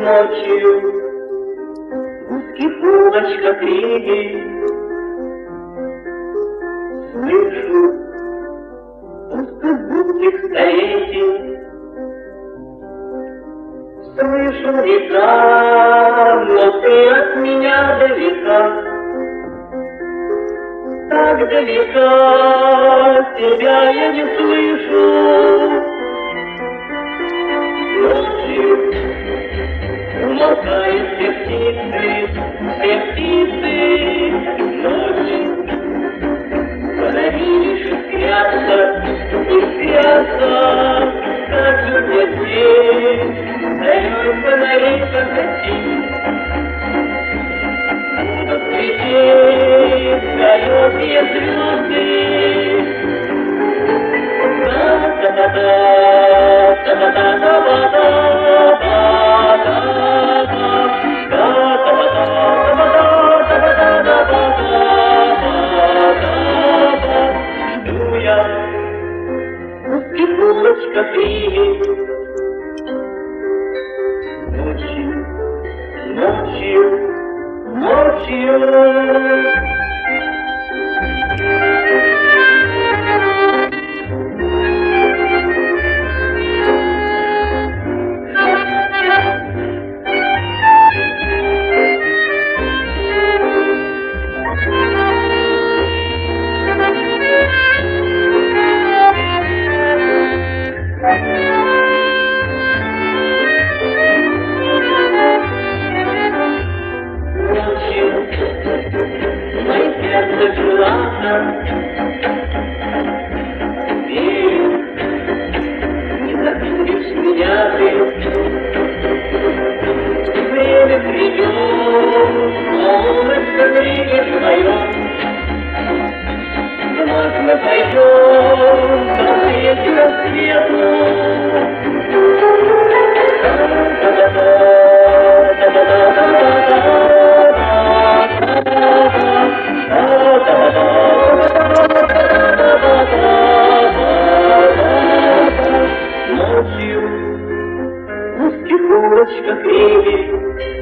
ночью в узких улочках Риги слышу узкозвуких столетий, слышу века, но ты от меня далека, так далека, тебя я не слышу. Ночью умолкают все птицы, ночью фонари лишь искрятся, как же мне здесь, дают фонари погасить. Будут светить далекие звезды, жду я в узких улочках Риги ночью, ночью, ночью. Верю, не забудешь меня ты. Время придет, солнышко греет вдвоем. Вновь мы пойдем навстречу рассвету. Ночью в узких улочках Риги